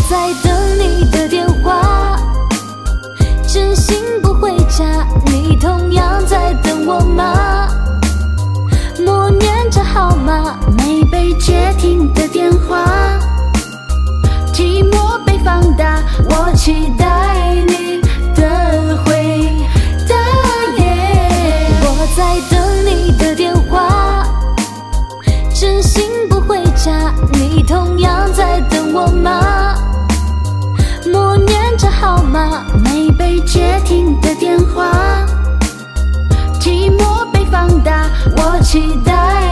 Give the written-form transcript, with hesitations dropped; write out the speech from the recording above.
在等你的电话，真心不回家，你同样在等我吗？默念着号码，没被接听的电话，寂寞被放大，我期待你的回答。我在等你的电话，真心不回家，你同样在等我吗？默念着号码，没被接听的电话，寂寞被放大，我期待